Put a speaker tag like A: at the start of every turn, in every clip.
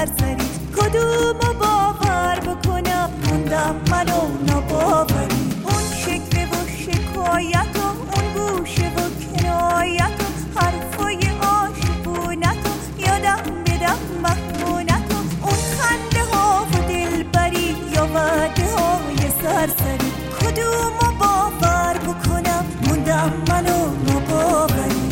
A: سرسری، کدومو باور بکنم موندم منو ناباوری. اون شکوه و شکایت و اون گوشه و کنایت و حرفای عاشقونت و یادم بدم محمونت و اون خنده ها و دلبری یا وعده های سرسری، کدومو باور بکنم موندم منو ناباوری.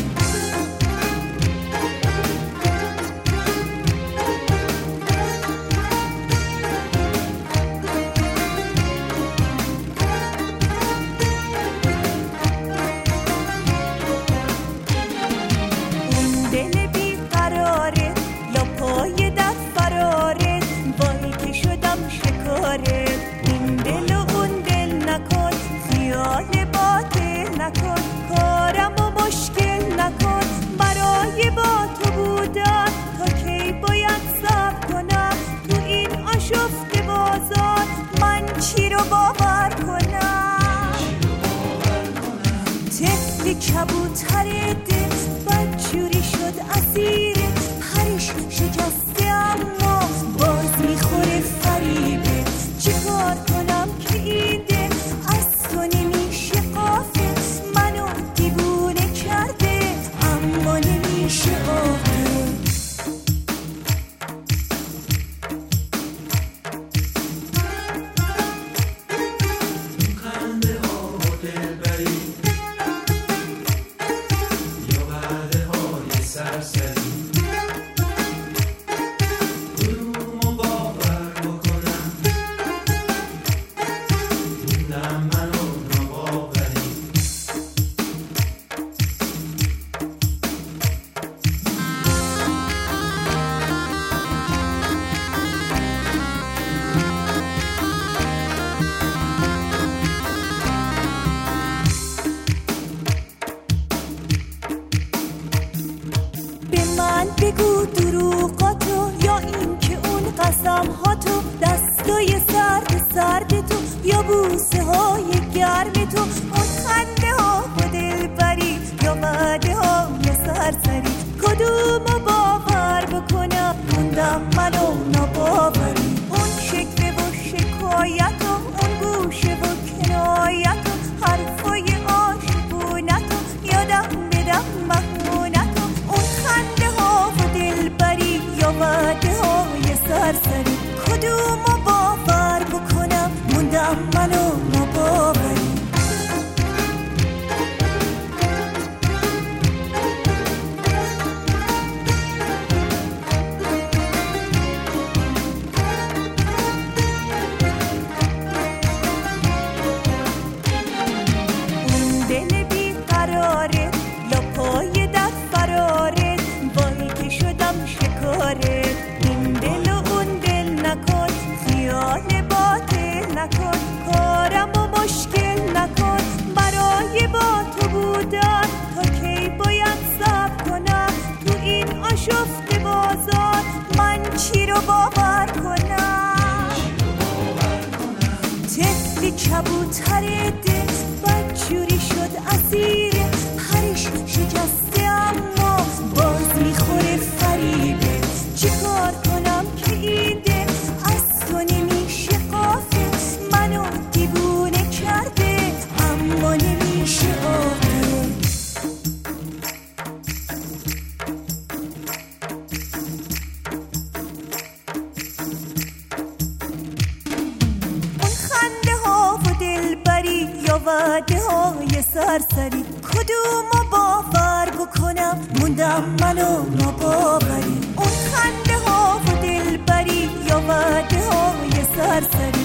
A: کبوتر دل بدجوری شد اسیر پرش شکسته، اما باز میخوره فریبه. چی کار کنم که این دل از تو نمیشه قافه، منو دیوونه کرده اما نمیشه آقه. بگو دروغاتو یا این که اون قسمهاتو، دستای سرد سرد تو یا بوسه های گرم تو، اون خنده ها و دلبری یا وعده های سرسری، کدومو باور بکنم موندم منو ناباوری. اون شکوه و شکایت و اون گوشه و کنایت و حرفای عاشقونت و یادم بدم محمونت و اون خنده ها و دلبری یا وعده های سرسری، کدومو باور بکنم موندم منو ناباوری. اون دل بیقراره لاپای در فراره، وای که شدم شکاره. این دل و اون دل نکن، خیال باطل نکن، کارم و مشکل نکن، برای با تو بودن تا کی باید صبر کنم تو این آشفته بازار، من چی رو باور کنم؟ طفلی کبوتر دل بدجوری شد اسیر پرش شکسته، اما باز میخوره فریبه. چی کار کنم که این دل از تو نمیشه قافه، منو دیوونه کرده اما نمیشه آقه. اون خنده ها و دلبری یا وعده های سرسری، کدومو باور بکنم موندم منو ناباوری. اون خنده ها و دلبری یا وعده های سرسری،